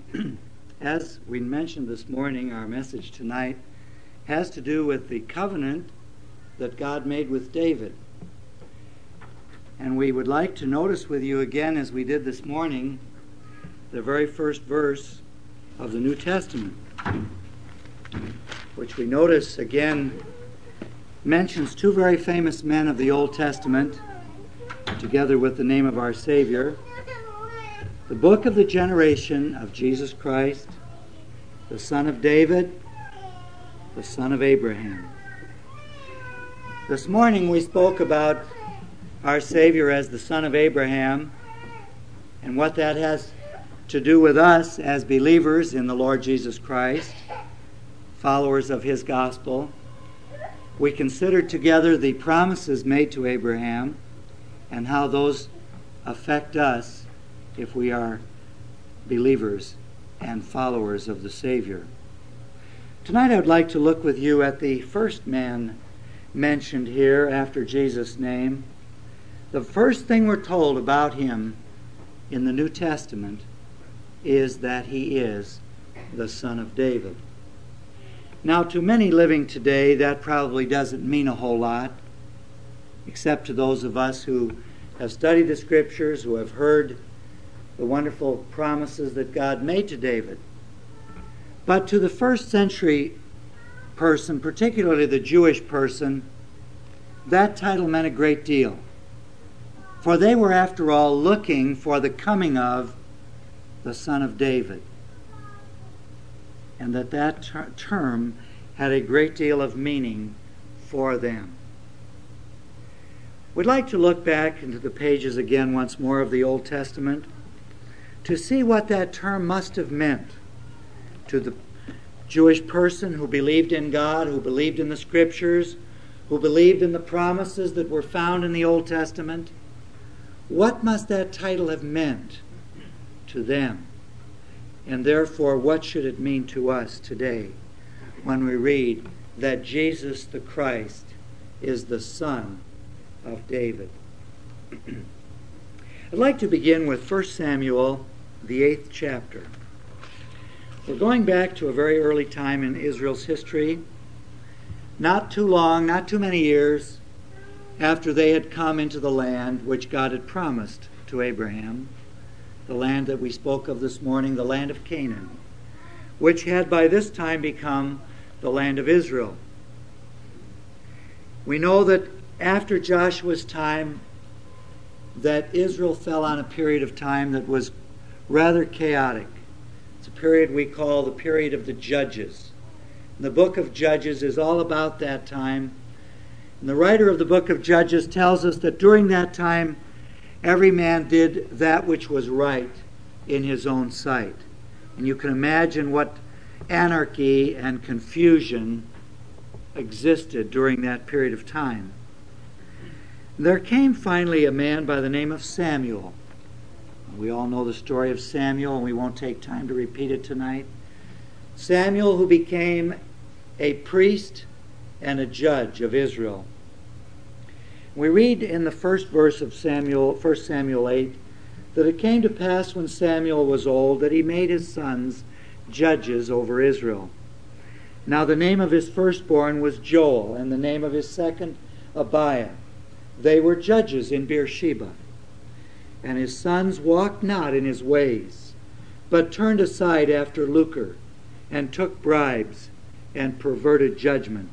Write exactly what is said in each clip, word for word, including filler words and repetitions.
As we mentioned this morning, our message tonight has to do with the covenant that God made with David. And we would like to notice with you again, as we did this morning, the very first verse of the New Testament, which we notice again mentions two very famous men of the Old Testament, together with the name of our Savior. The book of the generation of Jesus Christ, the son of David, the son of Abraham. This morning we spoke about our Savior as the son of Abraham and what that has to do with us as believers in the Lord Jesus Christ, followers of His gospel. We considered together the promises made to Abraham and how those affect us if we are believers and followers of the Savior. Tonight I would like to look with you at the first man mentioned here after Jesus' name. The first thing we're told about him in the New Testament is that he is the son of David. Now, to many living today, that probably doesn't mean a whole lot, except to those of us who have studied the Scriptures, who have heard the wonderful promises that God made to David. But to the first century person, particularly the Jewish person, that title meant a great deal. For they were, after all, looking for the coming of the Son of David. And that that ter- term had a great deal of meaning for them. We'd like to look back into the pages again once more of the Old Testament to see what that term must have meant to the Jewish person who believed in God, who believed in the Scriptures, who believed in the promises that were found in the Old Testament. What must that title have meant to them? And therefore, what should it mean to us today when we read that Jesus the Christ is the Son of David? I'd like to begin with First Samuel, the eighth chapter. We're going back to a very early time in Israel's history, not too long, not too many years after they had come into the land which God had promised to Abraham, the land that we spoke of this morning, the land of Canaan, which had by this time become the land of Israel. We know that after Joshua's time, that Israel fell on a period of time that was rather chaotic. It's a period we call the period of the Judges. And the book of Judges is all about that time. And the writer of the book of Judges tells us that during that time, every man did that which was right in his own sight. And you can imagine what anarchy and confusion existed during that period of time. There came finally a man by the name of Samuel. We all know the story of Samuel, and we won't take time to repeat it tonight. Samuel, who became a priest and a judge of Israel. We read in the first verse of Samuel, First Samuel eight, that it came to pass when Samuel was old that he made his sons judges over Israel. Now the name of his firstborn was Joel, and the name of his second Abiah. They were judges in Beersheba. And his sons walked not in his ways, but turned aside after lucre, and took bribes, and perverted judgment.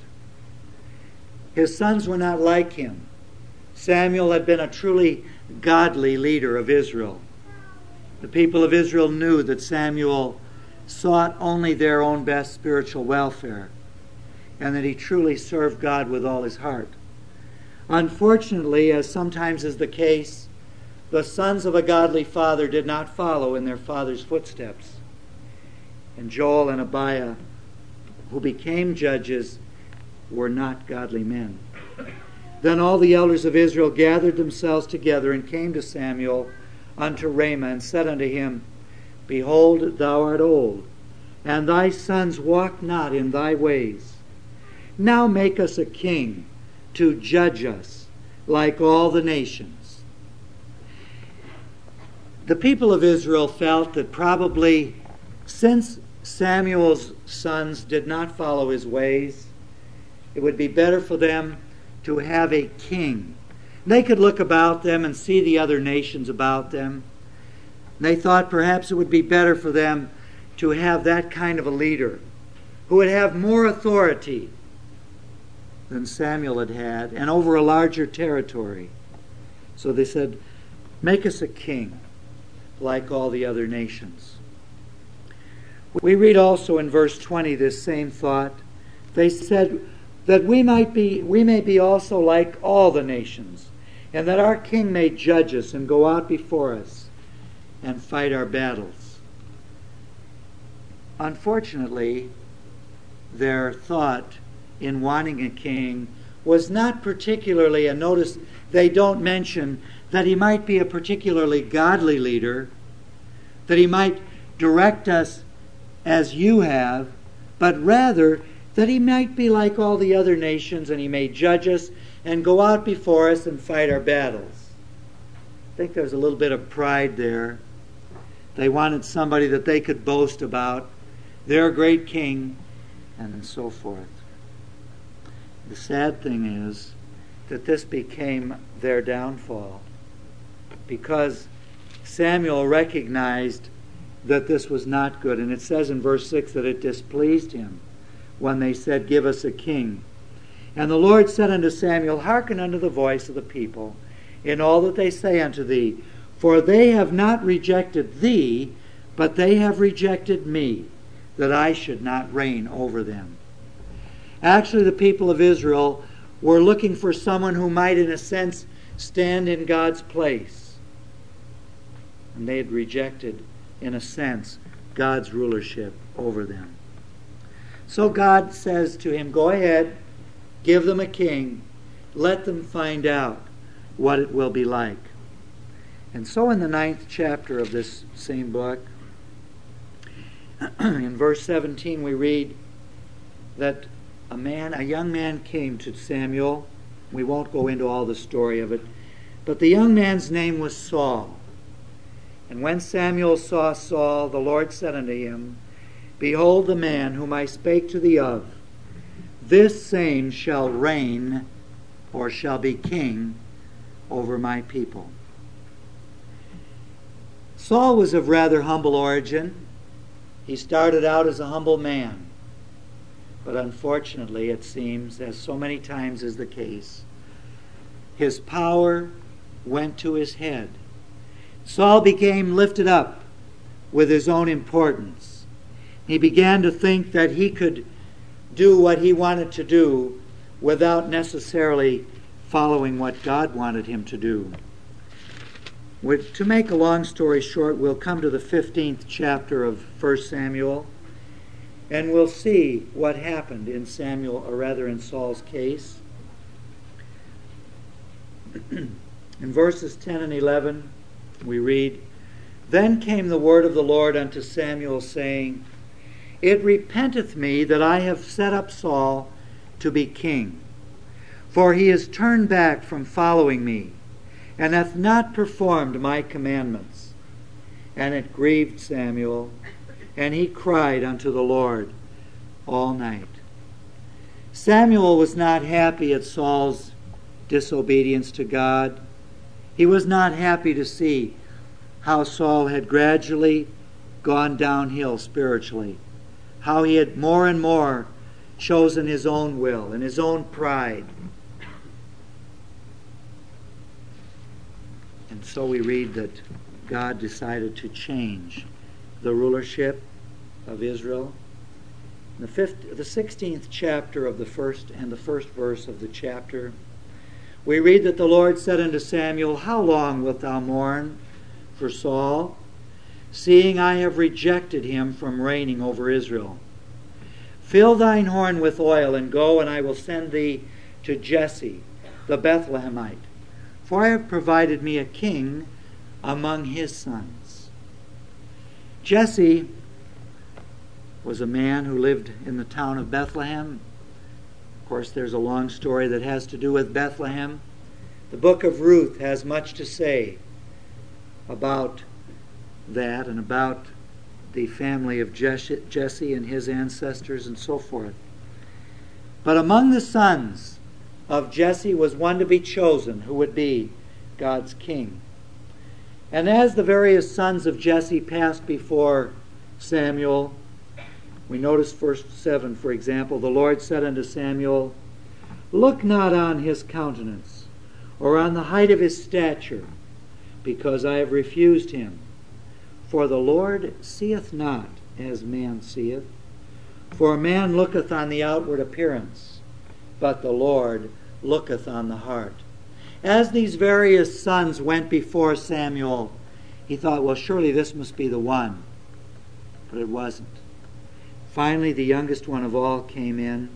His sons were not like him. Samuel had been a truly godly leader of Israel. The people of Israel knew that Samuel sought only their own best spiritual welfare, and that he truly served God with all his heart. Unfortunately, as sometimes is the case, the sons of a godly father did not follow in their father's footsteps. And Joel and Abiah, who became judges, were not godly men. Then all the elders of Israel gathered themselves together and came to Samuel unto Ramah and said unto him, Behold, thou art old, and thy sons walk not in thy ways. Now make us a king to judge us like all the nations. The people of Israel felt that probably Since Samuel's sons did not follow his ways, it would be better for them to have a king. They could look about them and see the other nations about them. They thought perhaps it would be better for them to have that kind of a leader who would have more authority than Samuel had had and over a larger territory. So they said, make us a king like all the other nations. We read also in verse twenty this same thought. They said that we might be, we may be also like all the nations, and that our king may judge us and go out before us and fight our battles. Unfortunately, their thought in wanting a king was not particularly, and notice they don't mention that he might be a particularly godly leader, that he might direct us as you have, but rather that he might be like all the other nations and he may judge us and go out before us and fight our battles. I think there's a little bit of pride there. They wanted somebody that they could boast about, their great king, and so forth. The sad thing is that this became their downfall, because Samuel recognized that this was not good. And it says in verse six that it displeased him when they said, give us a king. And the Lord said unto Samuel, hearken unto the voice of the people in all that they say unto thee, for they have not rejected thee, but they have rejected me, that I should not reign over them. Actually, the people of Israel were looking for someone who might, in a sense, stand in God's place. And they had rejected, in a sense, God's rulership over them. So God says to him, go ahead, give them a king, let them find out what it will be like. And so in the ninth chapter of this same book, in verse seventeen, we read that a man, a young man came to Samuel. We won't go into all the story of it, but the young man's name was Saul. And when Samuel saw Saul, the Lord said unto him, behold the man whom I spake to thee of, this same shall reign, or shall be king, over my people. Saul was of rather humble origin. He started out as a humble man. But unfortunately, it seems, as so many times is the case, his power went to his head. Saul became lifted up with his own importance. He began to think that he could do what he wanted to do without necessarily following what God wanted him to do. To make a long story short, we'll come to the fifteenth chapter of First Samuel, and we'll see what happened in Samuel, or rather in Saul's case. In verses ten and eleven, we read, then came the word of the Lord unto Samuel, saying, it repenteth me that I have set up Saul to be king, for he is turned back from following me, and hath not performed my commandments. And it grieved Samuel, and he cried unto the Lord all night. Samuel was not happy at Saul's disobedience to God. He was not happy to see how Saul had gradually gone downhill spiritually, how he had more and more chosen his own will and his own pride. And so we read that God decided to change the rulership of Israel. In the fifth, the sixteenth chapter of the first and the first verse of the chapter, we read that the Lord said unto Samuel, how long wilt thou mourn for Saul, seeing I have rejected him from reigning over Israel? Fill thine horn with oil, and go, and I will send thee to Jesse the Bethlehemite, for I have provided me a king among his sons. Jesse was a man who lived in the town of Bethlehem. Of course, there's a long story that has to do with Bethlehem. The book of Ruth has much to say about that and about the family of Jesse and his ancestors and so forth. But among the sons of Jesse was one to be chosen, who would be God's king. And as the various sons of Jesse passed before Samuel, we notice verse seven, for example, the Lord said unto Samuel, Look not on his countenance, or on the height of his stature, because I have refused him. For the Lord seeth not as man seeth. For man looketh on the outward appearance, but the Lord looketh on the heart. As these various sons went before Samuel, he thought, well, surely this must be the one. But it wasn't. Finally, the youngest one of all came in,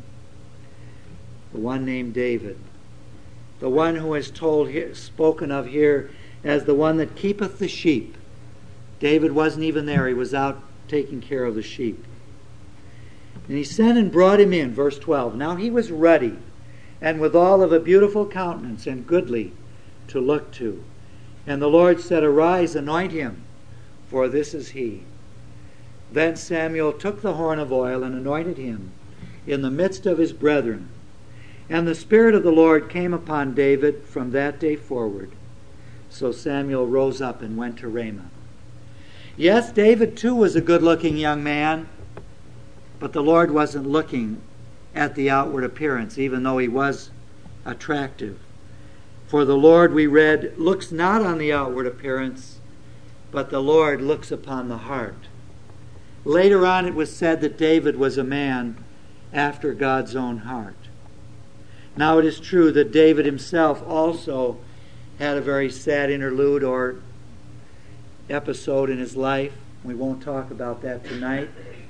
the one named David, the one who is told here, spoken of here as the one that keepeth the sheep. David wasn't even there. He was out taking care of the sheep. And he sent and brought him in, verse twelve. Now he was ruddy, and withal of a beautiful countenance, and goodly to look to. And the Lord said, Arise, anoint him, for this is he. Then Samuel took the horn of oil and anointed him in the midst of his brethren. And the Spirit of the Lord came upon David from that day forward. So Samuel rose up and went to Ramah. Yes, David too was a good-looking young man, but the Lord wasn't looking at the outward appearance, even though he was attractive. For the Lord, we read, looks not on the outward appearance, but the Lord looks upon the heart. Later on it was said that David was a man after God's own heart. Now it is true that David himself also had a very sad interlude or episode in his life. We won't talk about that tonight.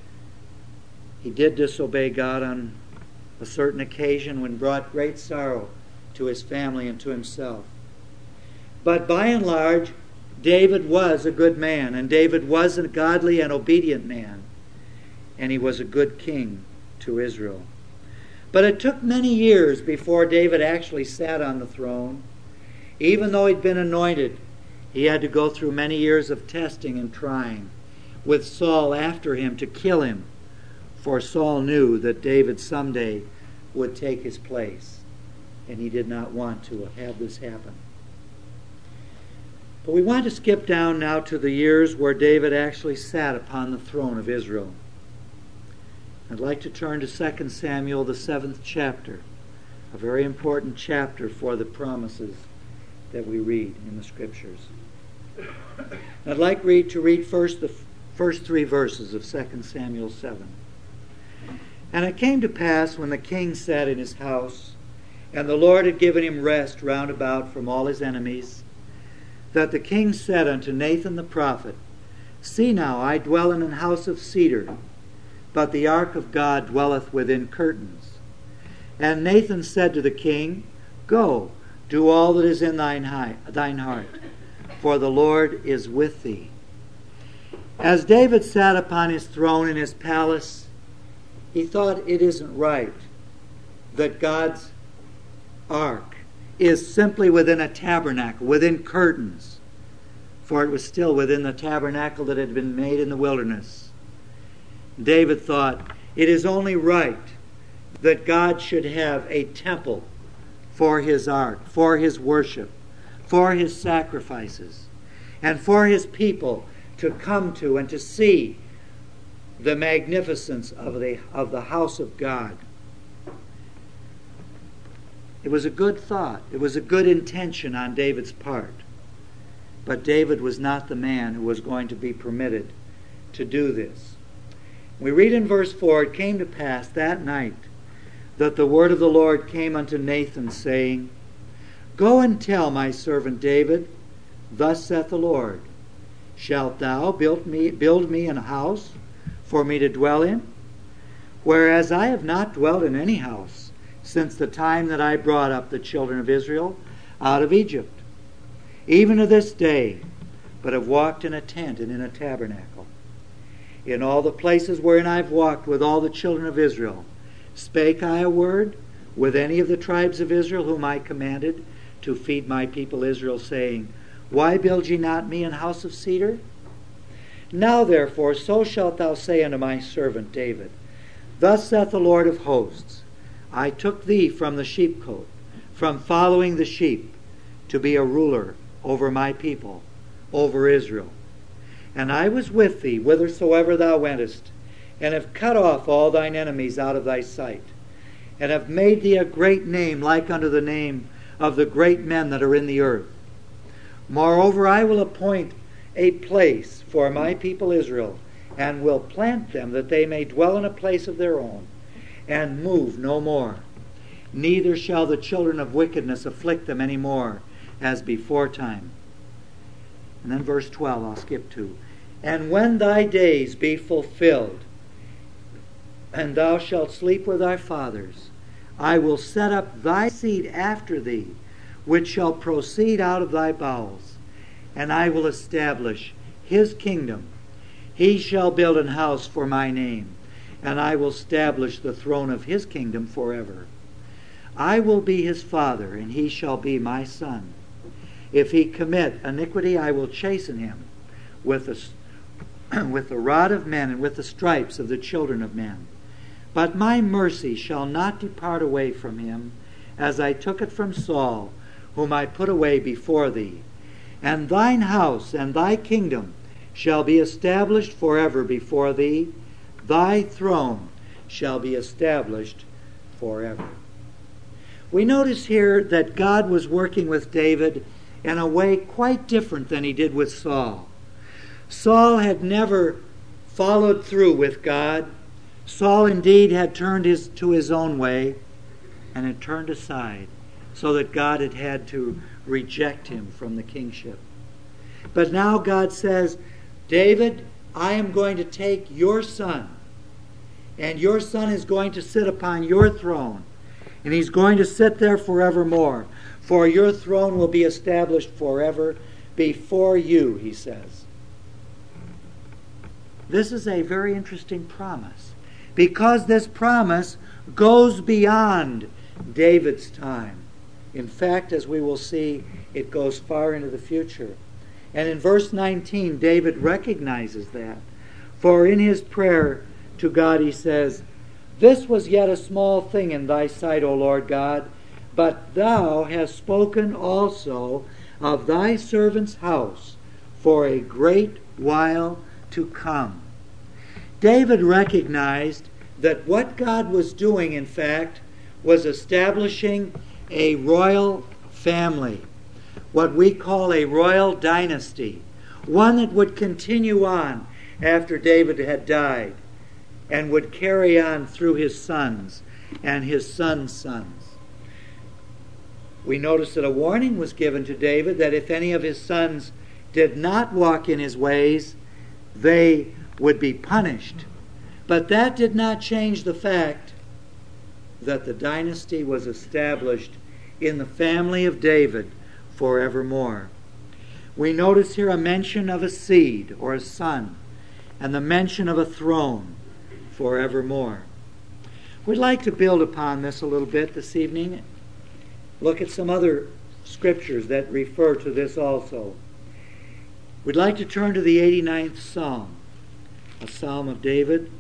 He did disobey God on a certain occasion when brought great sorrow to his family and to himself. But by and large, David was a good man, and David was a godly and obedient man, and he was a good king to Israel. But it took many years before David actually sat on the throne. Even though he'd been anointed, he had to go through many years of testing and trying, with Saul after him to kill him, for Saul knew that David someday would take his place, and he did not want to have this happen. But we want to skip down now to the years where David actually sat upon the throne of Israel. I'd like to turn to Second Samuel, the seventh chapter, a very important chapter for the promises that we read in the Scriptures. I'd like read to read first the first three verses of Second Samuel seven. And it came to pass when the king sat in his house, and the Lord had given him rest round about from all his enemies, that the king said unto Nathan the prophet, See now, I dwell in an house of cedar, but the ark of God dwelleth within curtains. And Nathan said to the king, Go, do all that is in thine heart, for the Lord is with thee. As David sat upon his throne in his palace, he thought it isn't right that God's ark is simply within a tabernacle, within curtains, for it was still within the tabernacle that had been made in the wilderness. David thought, it is only right that God should have a temple for his ark, for his worship, for his sacrifices, and for his people to come to and to see the magnificence of the, of the house of God. It was a good thought. It was a good intention on David's part. But David was not the man who was going to be permitted to do this. We read in verse four, It came to pass that night that the word of the Lord came unto Nathan, saying, Go and tell my servant David, Thus saith the Lord, Shalt thou build me, build me an house for me to dwell in? Whereas I have not dwelt in any house since the time that I brought up the children of Israel out of Egypt, even to this day, but have walked in a tent and in a tabernacle. In all the places wherein I have walked with all the children of Israel, spake I a word with any of the tribes of Israel whom I commanded to feed my people Israel, saying, Why build ye not me an house of cedar? Now therefore, so shalt thou say unto my servant David, Thus saith the Lord of hosts, I took thee from the sheepcote, from following the sheep, to be a ruler over my people, over Israel. And I was with thee whithersoever thou wentest, and have cut off all thine enemies out of thy sight, and have made thee a great name like unto the name of the great men that are in the earth. Moreover, I will appoint a place for my people Israel, and will plant them that they may dwell in a place of their own, and move no more. Neither shall the children of wickedness afflict them any more, as before time. And then verse twelve, I'll skip to. And when thy days be fulfilled, and thou shalt sleep with thy fathers, I will set up thy seed after thee, which shall proceed out of thy bowels, and I will establish his kingdom. He shall build an house for my name, and I will establish the throne of his kingdom forever. I will be his father, and he shall be my son. If he commit iniquity, I will chasten him with the, with the rod of men and with the stripes of the children of men. But my mercy shall not depart away from him, as I took it from Saul, whom I put away before thee. And thine house and thy kingdom shall be established forever before thee. Thy throne shall be established forever. We notice here that God was working with David in a way quite different than he did with Saul. Saul had never followed through with God. Saul indeed had turned his, to his own way and had turned aside, so that God had had to reject him from the kingship. But now God says, David, I am going to take your son, and your son is going to sit upon your throne, and he's going to sit there forevermore. For your throne will be established forever before you, he says. This is a very interesting promise, because this promise goes beyond David's time. In fact, as we will see, it goes far into the future. And in verse nineteen, David recognizes that. For in his prayer to God he says, This was yet a small thing in thy sight, O Lord God, but thou hast spoken also of thy servant's house for a great while to come. David recognized that what God was doing, in fact, was establishing a royal family, what we call a royal dynasty, one that would continue on after David had died and would carry on through his sons and his sons' sons. We notice that a warning was given to David that if any of his sons did not walk in his ways, they would be punished. But that did not change the fact that the dynasty was established in the family of David forevermore. We notice here a mention of a seed or a son, and the mention of a throne forevermore. We'd like to build upon this a little bit this evening. Look at some other scriptures that refer to this also. We'd like to turn to the eighty-ninth Psalm, a psalm of David.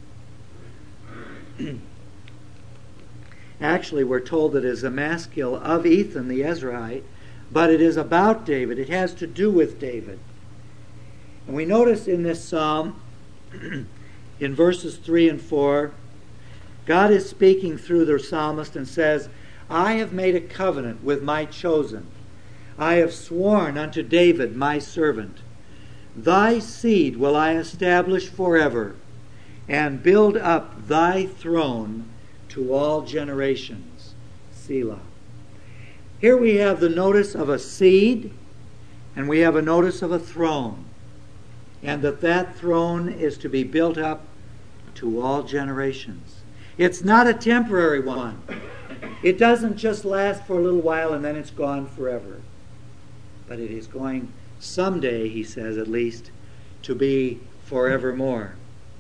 Actually, we're told that it is a maskil of Ethan the Ezrahite, but it is about David. It has to do with David. And we notice in this psalm, in verses three and four, God is speaking through the psalmist and says, I have made a covenant with my chosen. I have sworn unto David my servant. Thy seed will I establish forever, and build up thy throne to all generations. Selah. Here we have the notice of a seed, and we have a notice of a throne, and that that throne is to be built up to all generations. It's not a temporary one. It doesn't just last for a little while and then it's gone forever. But it is going someday, he says at least, to be forevermore.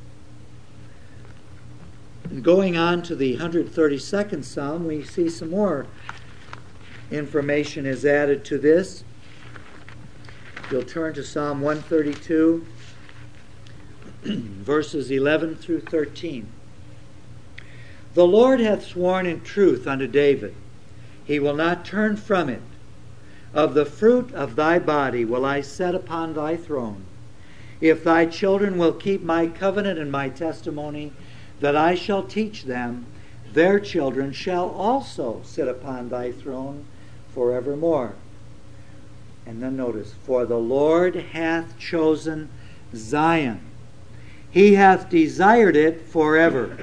And going on to the one hundred thirty-second Psalm, we see some more information is added to this. You'll turn to Psalm one thirty-two. verses eleven through thirteen. The Lord hath sworn in truth unto David, he will not turn from it. Of the fruit of thy body will I set upon thy throne. If thy children will keep my covenant and my testimony that I shall teach them, their children shall also sit upon thy throne forevermore. And then notice, for the Lord hath chosen Zion. He hath desired it forever.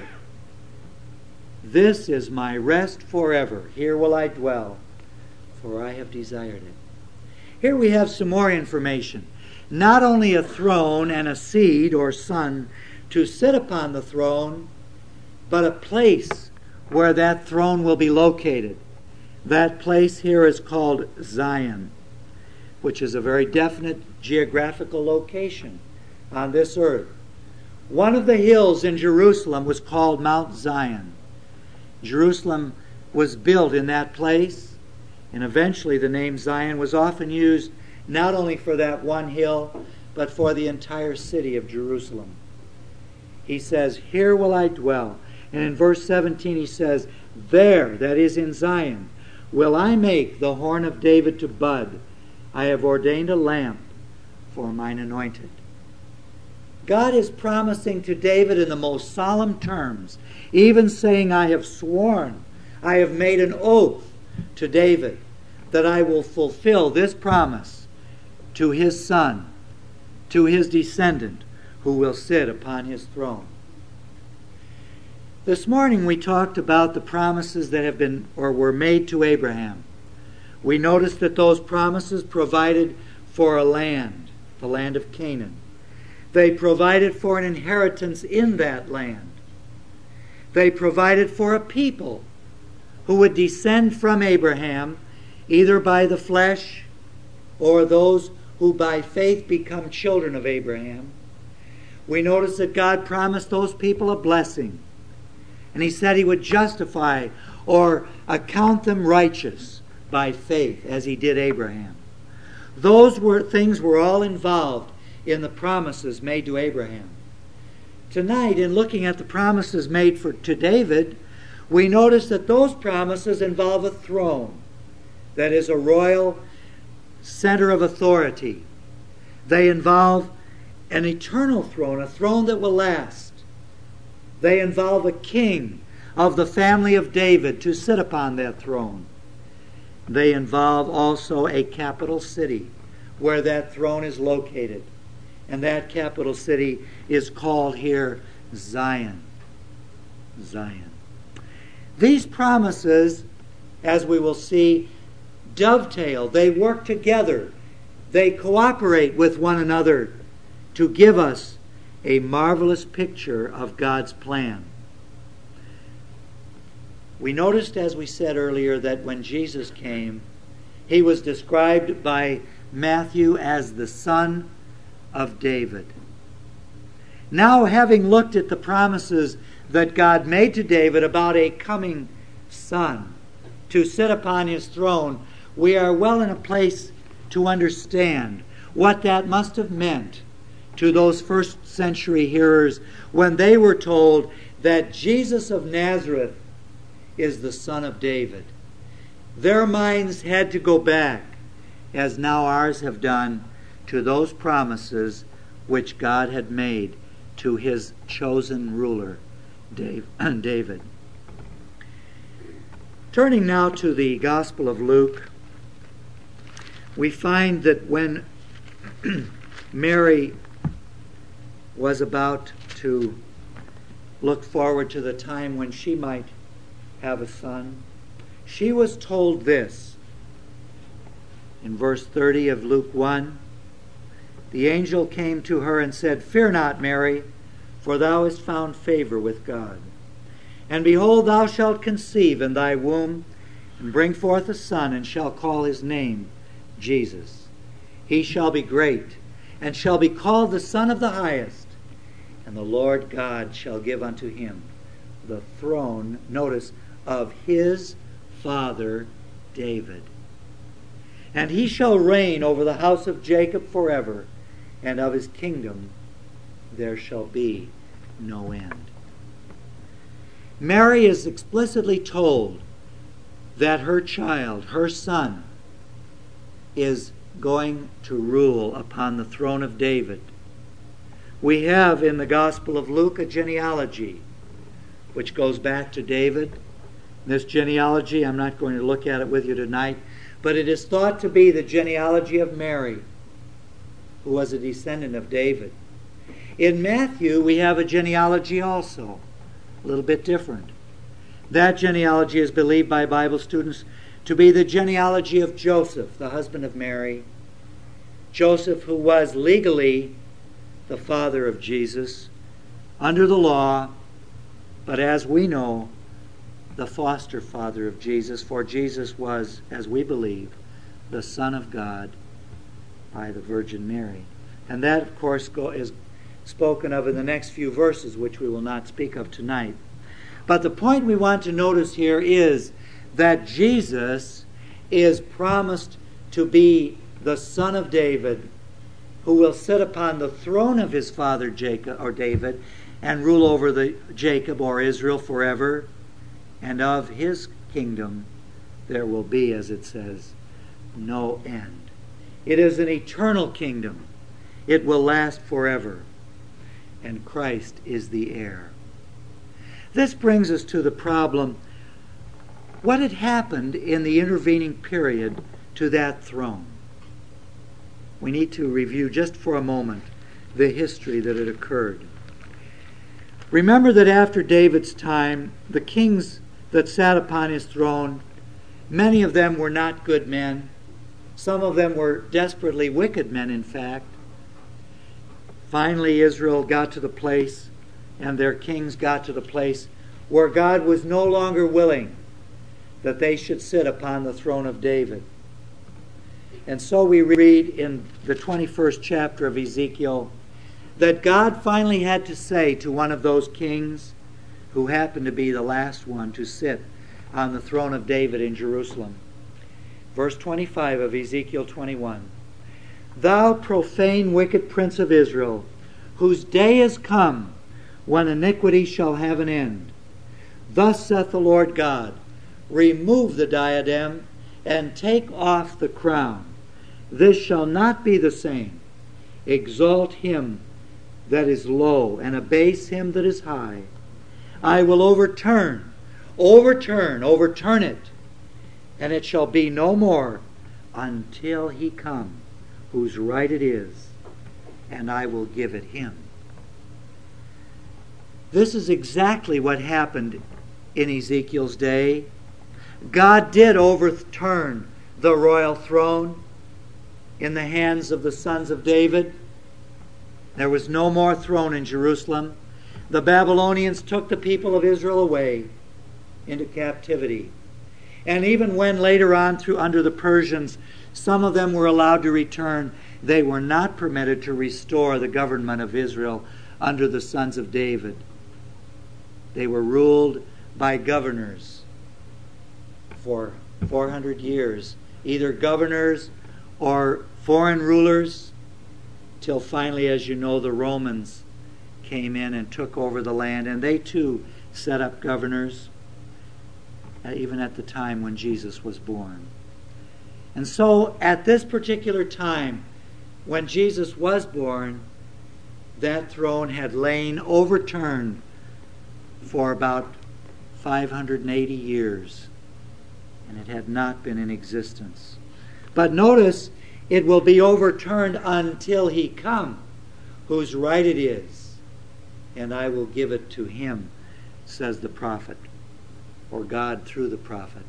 This is my rest forever. Here will I dwell, for I have desired it. Here we have some more information. Not only a throne and a seed or son to sit upon the throne, but a place where that throne will be located. That place here is called Zion, which is a very definite geographical location on this earth. One of the hills in Jerusalem was called Mount Zion. Jerusalem was built in that place, and eventually the name Zion was often used not only for that one hill, but for the entire city of Jerusalem. He says, here will I dwell. And in verse seventeen he says, there, that is in Zion, will I make the horn of David to bud. I have ordained a lamp for mine anointed. God is promising to David in the most solemn terms, even saying, I have sworn, I have made an oath to David that I will fulfill this promise to his son, to his descendant, who will sit upon his throne. This morning we talked about the promises that have been or were made to Abraham. We noticed that those promises provided for a land, the land of Canaan. They provided for an inheritance in that land. They provided for a people who would descend from Abraham, either by the flesh or those who by faith become children of Abraham. We notice that God promised those people a blessing. And he said he would justify or account them righteous by faith, as he did Abraham. Those were things were all involved in the promises made to Abraham. Tonight, in looking at the promises made for, to David, we notice that those promises involve a throne that is a royal center of authority. They involve an eternal throne, a throne that will last. They involve a king of the family of David to sit upon that throne. They involve also a capital city where that throne is located. And that capital city is called here Zion. Zion. These promises, as we will see, dovetail. They work together. They cooperate with one another to give us a marvelous picture of God's plan. We noticed, as we said earlier, that when Jesus came, he was described by Matthew as the Son of David. Now, having looked at the promises that God made to David about a coming son to sit upon his throne, we are well in a place to understand what that must have meant to those first century hearers when they were told that Jesus of Nazareth is the Son of David. Their minds had to go back, as now ours have done, to those promises which God had made to his chosen ruler, David. Turning now to the Gospel of Luke, we find that when Mary was about to look forward to the time when she might have a son, she was told this. In verse thirty of Luke one, the angel came to her and said, Fear not, Mary, for thou hast found favor with God. And behold, thou shalt conceive in thy womb, and bring forth a son, and shall call his name Jesus. He shall be great, and shall be called the Son of the Highest. And the Lord God shall give unto him the throne, notice, of his father David. And he shall reign over the house of Jacob forever, and of his kingdom there shall be no end. Mary is explicitly told that her child, her son, is going to rule upon the throne of David. We have in the Gospel of Luke a genealogy which goes back to David. This genealogy, I'm not going to look at it with you tonight, but it is thought to be the genealogy of Mary, who was a descendant of David. In Matthew, we have a genealogy also, a little bit different. That genealogy is believed by Bible students to be the genealogy of Joseph, the husband of Mary. Joseph, who was legally the father of Jesus under the law, but as we know, the foster father of Jesus, for Jesus was, as we believe, the Son of God by the Virgin Mary. And that, of course, go, is spoken of in the next few verses, which we will not speak of tonight. But the point we want to notice here is that Jesus is promised to be the Son of David, who will sit upon the throne of his father Jacob or David and rule over the Jacob or Israel forever. And of his kingdom there will be, as it says, no end. It is an eternal kingdom. It will last forever. And Christ is the heir. This brings us to the problem, what had happened in the intervening period to that throne? We need to review just for a moment the history that had occurred. Remember that after David's time, the kings that sat upon his throne, many of them were not good men. Some of them were desperately wicked men, in fact. Finally, Israel got to the place, and their kings got to the place where God was no longer willing that they should sit upon the throne of David. And so we read in the twenty-first chapter of Ezekiel that God finally had to say to one of those kings, who happened to be the last one to sit on the throne of David in Jerusalem. Verse twenty-five of Ezekiel twenty-one. Thou profane wicked prince of Israel, whose day is come when iniquity shall have an end. Thus saith the Lord God, remove the diadem and take off the crown. This shall not be the same. Exalt him that is low, and abase him that is high. I will overturn, overturn, overturn it, and it shall be no more until he come, whose right it is, and I will give it him. This is exactly what happened in Ezekiel's day. God did overturn the royal throne in the hands of the sons of David. There was no more throne in Jerusalem. The Babylonians took the people of Israel away into captivity. And even when later on, through under the Persians, some of them were allowed to return, they were not permitted to restore the government of Israel under the sons of David. They were ruled by governors for four hundred years, either governors or foreign rulers, till finally, as you know, the Romans came in and took over the land, and they too set up governors, even at the time when Jesus was born. And so, at this particular time, when Jesus was born, that throne had lain overturned for about five hundred eighty years, and it had not been in existence. But notice, it will be overturned until he come, whose right it is, and I will give it to him, says the prophet, or God through the prophet.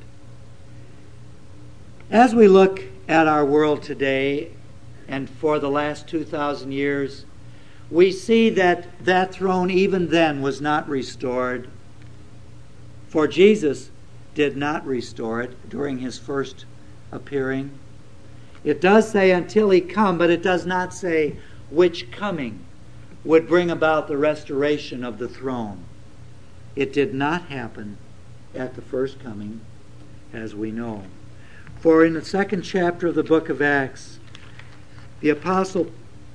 As we look at our world today, and for the last two thousand years, we see that that throne even then was not restored. For Jesus did not restore it during his first appearing. It does say until he come, but it does not say which coming would bring about the restoration of the throne. It did not happen at the first coming, as we know. For in the second chapter of the book of Acts, the Apostle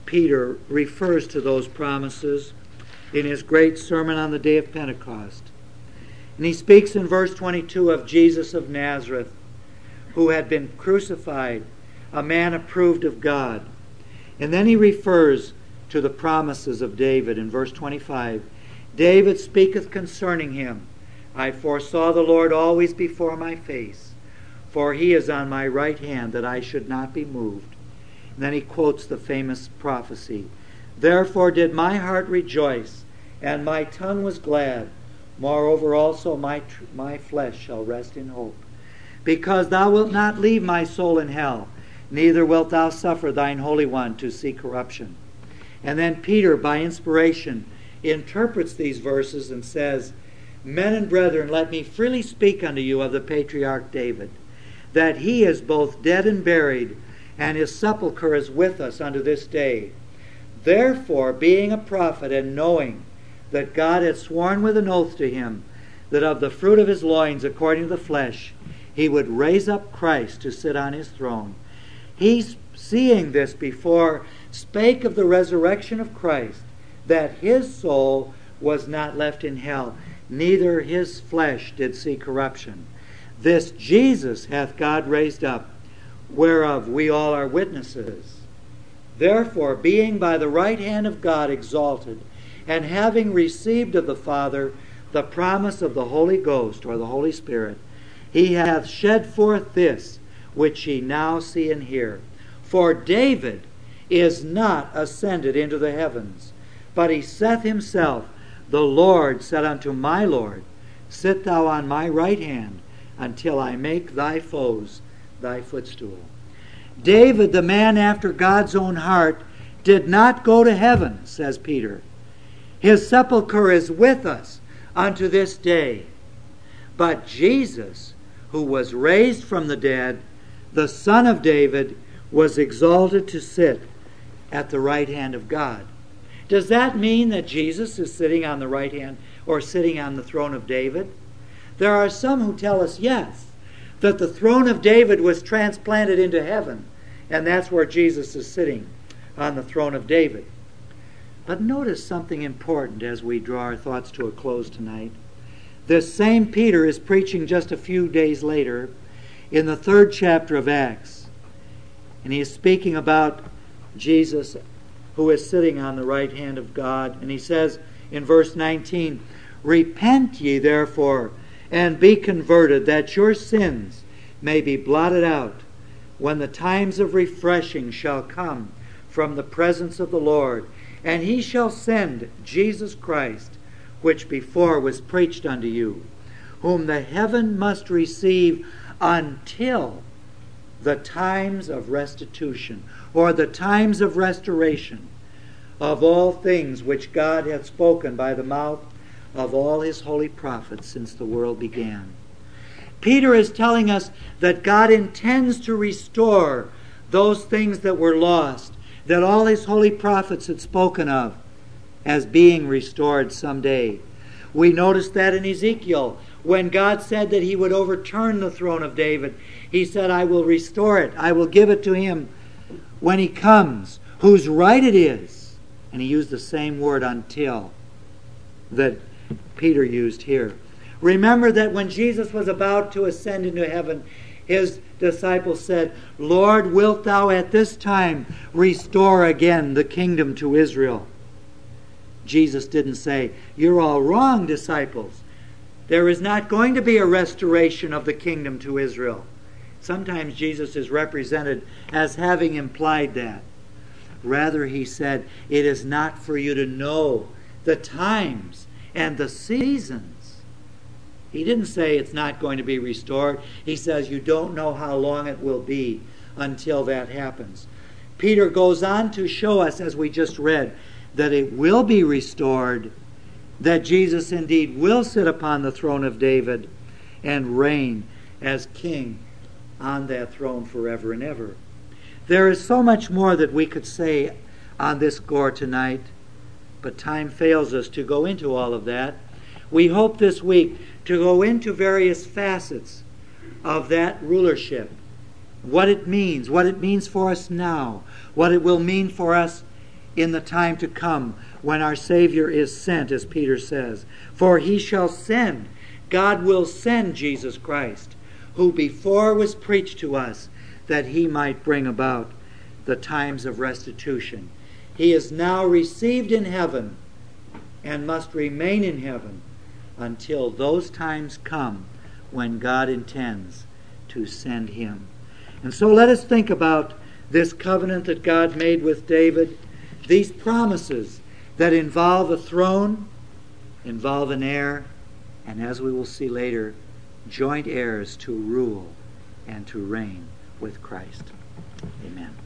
Peter refers to those promises in his great sermon on the day of Pentecost. And he speaks in verse twenty-two of Jesus of Nazareth, who had been crucified, a man approved of God. And then he refers to the promises of David in verse twenty-five. David speaketh concerning him, I foresaw the Lord always before my face, for he is on my right hand, that I should not be moved. And then he quotes the famous prophecy. Therefore did my heart rejoice, and my tongue was glad. Moreover also my, tr- my flesh shall rest in hope. Because thou wilt not leave my soul in hell, neither wilt thou suffer thine Holy One to see corruption. And then Peter, by inspiration, interprets these verses and says, Men and brethren, let me freely speak unto you of the patriarch David, that he is both dead and buried, and his sepulchre is with us unto this day. Therefore, being a prophet, and knowing that God had sworn with an oath to him, that of the fruit of his loins, according to the flesh, he would raise up Christ to sit on his throne, he, seeing this before, spake of the resurrection of Christ, that his soul was not left in hell, neither his flesh did see corruption. This Jesus hath God raised up, whereof we all are witnesses. Therefore, being by the right hand of God exalted, and having received of the Father the promise of the Holy Ghost, or the Holy Spirit, he hath shed forth this, which ye now see and hear. For David is not ascended into the heavens, but he saith himself, The Lord said unto my Lord, Sit thou on my right hand, until I make thy foes thy footstool. David, the man after God's own heart, did not go to heaven, says Peter. His sepulchre is with us unto this day. But Jesus, who was raised from the dead, the Son of David, was exalted to sit at the right hand of God. Does that mean that Jesus is sitting on the right hand or sitting on the throne of David? There are some who tell us yes, that the throne of David was transplanted into heaven, and that's where Jesus is sitting, on the throne of David. But notice something important as we draw our thoughts to a close tonight. This same Peter is preaching just a few days later in the third chapter of Acts. And he is speaking about Jesus, who is sitting on the right hand of God. And he says in verse nineteen, Repent ye therefore, and be converted, that your sins may be blotted out, when the times of refreshing shall come from the presence of the Lord. And he shall send Jesus Christ, which before was preached unto you, whom the heaven must receive until the times of restitution, or the times of restoration of all things which God hath spoken by the mouth of all his holy prophets since the world began. Peter is telling us that God intends to restore those things that were lost, that all his holy prophets had spoken of as being restored someday. We notice that in Ezekiel, when God said that he would overturn the throne of David, he said, I will restore it. I will give it to him when he comes, whose right it is. And he used the same word, until, that Peter used here. Remember that when Jesus was about to ascend into heaven, his disciples said, Lord, wilt thou at this time restore again the kingdom to Israel? Jesus didn't say, You're all wrong, disciples. There is not going to be a restoration of the kingdom to Israel. Sometimes Jesus is represented as having implied that. Rather, he said, it is not for you to know the times and the seasons. He didn't say it's not going to be restored. He says you don't know how long it will be until that happens. Peter goes on to show us, as we just read, that it will be restored, that Jesus indeed will sit upon the throne of David and reign as king on that throne forever and ever. There is so much more that we could say on this score tonight, but time fails us to go into all of that. We hope this week to go into various facets of that rulership, what it means, what it means for us now, what it will mean for us in the time to come when our Savior is sent, as Peter says. For he shall send, God will send Jesus Christ, who before was preached to us, that he might bring about the times of restitution. He is now received in heaven and must remain in heaven until those times come when God intends to send him. And so let us think about this covenant that God made with David, these promises that involve a throne, involve an heir, and as we will see later, joint heirs to rule and to reign with Christ. Amen.